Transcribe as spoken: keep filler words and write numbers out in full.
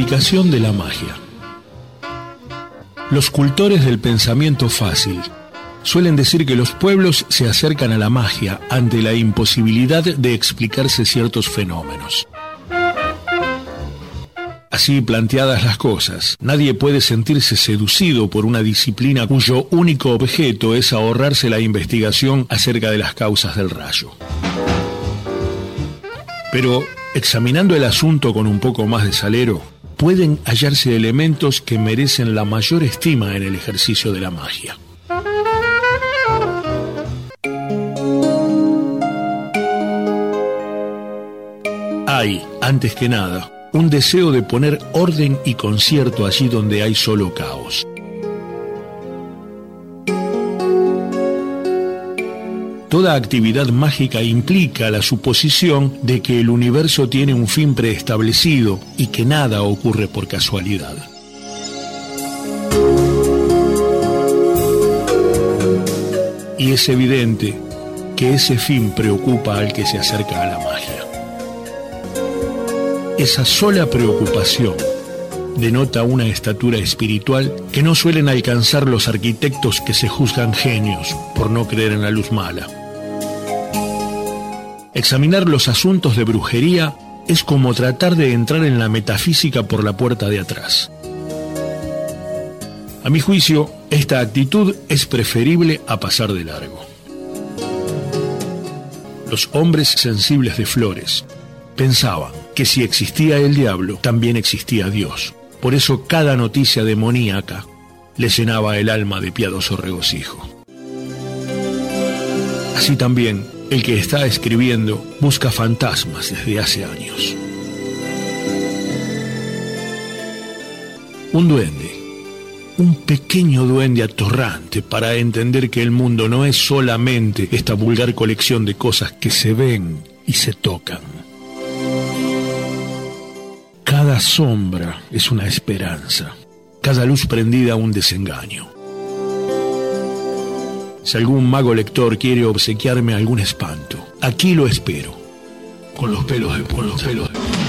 explicación de la magia. Los cultores del pensamiento fácil suelen decir que los pueblos se acercan a la magia ante la imposibilidad de explicarse ciertos fenómenos. Así planteadas las cosas, nadie puede sentirse seducido por una disciplina cuyo único objeto es ahorrarse la investigación acerca de las causas del rayo. Pero, examinando el asunto con un poco más de salero, pueden hallarse elementos que merecen la mayor estima en el ejercicio de la magia. Hay, antes que nada, un deseo de poner orden y concierto allí donde hay solo caos. Toda actividad mágica implica la suposición de que el universo tiene un fin preestablecido y que nada ocurre por casualidad. Y es evidente que ese fin preocupa al que se acerca a la magia. Esa sola preocupación denota una estatura espiritual que no suelen alcanzar los arquitectos que se juzgan genios por no creer en la luz mala. Examinar los asuntos de brujería es como tratar de entrar en la metafísica por la puerta de atrás. A mi juicio, esta actitud es preferible a pasar de largo. Los hombres sensibles de Flores pensaban que si existía el diablo, también existía Dios. Por eso cada noticia demoníaca le llenaba el alma de piadoso regocijo. Así también, el que está escribiendo busca fantasmas desde hace años. Un duende, un pequeño duende atorrante para entender que el mundo no es solamente esta vulgar colección de cosas que se ven y se tocan. Cada sombra es una esperanza, cada luz prendida un desengaño. Si algún mago lector quiere obsequiarme algún espanto, aquí lo espero, con los pelos de punta. Con los pelos de punta.